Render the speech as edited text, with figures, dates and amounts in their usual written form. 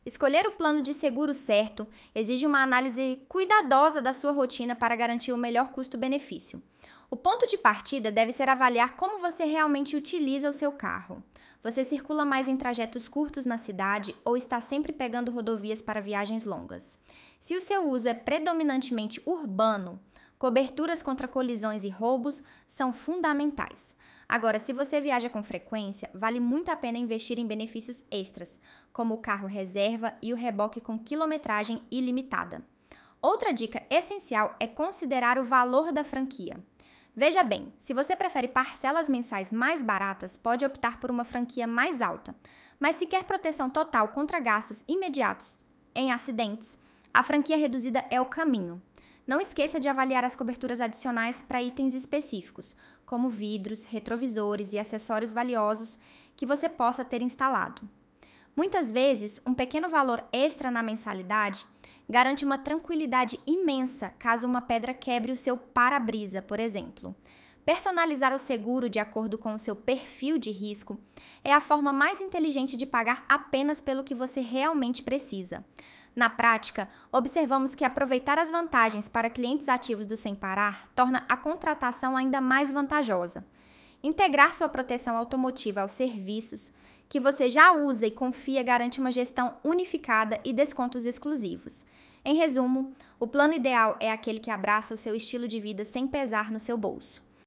Escolher o plano de seguro certo exige uma análise cuidadosa da sua rotina para garantir o melhor custo-benefício. O ponto de partida deve ser avaliar como você realmente utiliza o seu carro. Você circula mais em trajetos curtos na cidade ou está sempre pegando rodovias para viagens longas? Se o seu uso é predominantemente urbano, coberturas contra colisões e roubos são fundamentais. Agora, se você viaja com frequência, vale muito a pena investir em benefícios extras, como o carro reserva e o reboque com quilometragem ilimitada. Outra dica essencial é considerar o valor da franquia. Veja bem, se você prefere parcelas mensais mais baratas, pode optar por uma franquia mais alta. Mas se quer proteção total contra gastos imediatos em acidentes, a franquia reduzida é o caminho. Não esqueça de avaliar as coberturas adicionais para itens específicos, como vidros, retrovisores e acessórios valiosos que você possa ter instalado. Muitas vezes, um pequeno valor extra na mensalidade garante uma tranquilidade imensa caso uma pedra quebre o seu para-brisa, por exemplo. Personalizar o seguro de acordo com o seu perfil de risco é a forma mais inteligente de pagar apenas pelo que você realmente precisa. Na prática, observamos que aproveitar as vantagens para clientes ativos do Sem Parar torna a contratação ainda mais vantajosa. Integrar sua proteção automotiva aos serviços que você já usa e confia garante uma gestão unificada e descontos exclusivos. Em resumo, o plano ideal é aquele que abraça o seu estilo de vida sem pesar no seu bolso.